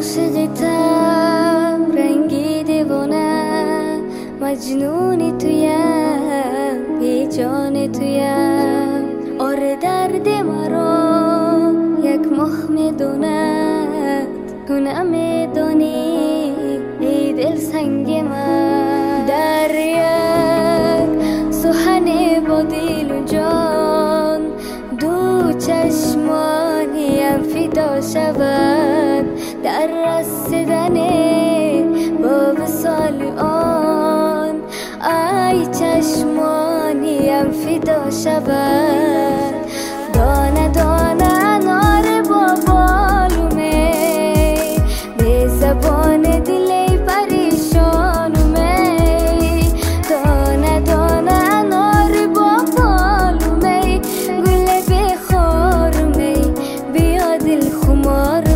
عاشقتم رنگی دیوانه مجنونی تویم بی جان تویم آره درد مرا یک مخ میدوند تو نمیدانی ای دل سنگ من در یک سخن با دل و جان دو چشمانیم فدا شود در رسیدن با وصال آن ای چشمانیم فدا شود دانه دانه نار با بالومه به زبان دلی پریشانومه دانه دانه نار با بالومه گل بخارومه بیا دل خمار